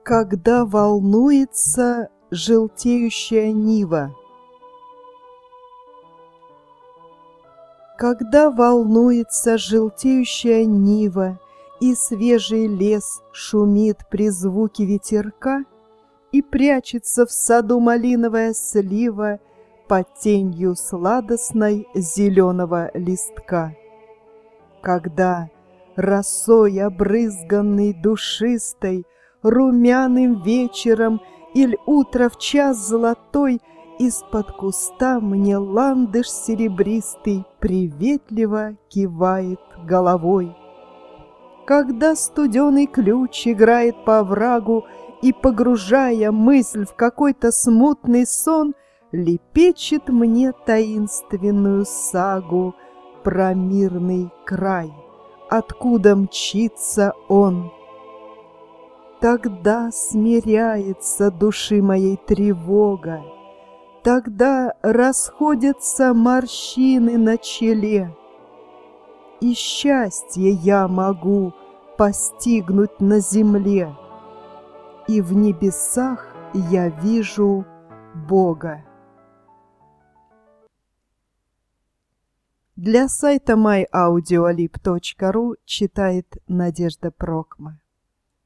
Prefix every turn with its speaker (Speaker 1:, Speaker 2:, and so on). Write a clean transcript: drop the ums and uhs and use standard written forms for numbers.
Speaker 1: Когда волнуется желтеющая нива. Когда волнуется желтеющая нива, и свежий лес шумит при звуке ветерка, и прячется в саду малиновая слива под тенью сладостной зеленого листка. Когда росой обрызганный душистой, румяным вечером иль утро в час золотой из-под куста мне ландыш серебристый приветливо кивает головой. Когда студеный ключ играет по оврагу и, погружая мысль в какой-то смутный сон, лепечет мне таинственную сагу про мирный край, откуда мчится он. Тогда смиряется души моей тревога, тогда расходятся морщины на челе, и счастье я могу постигнуть на земле, и в небесах я вижу Бога. Для сайта myaudioLib.ru читает Надежда Прокма.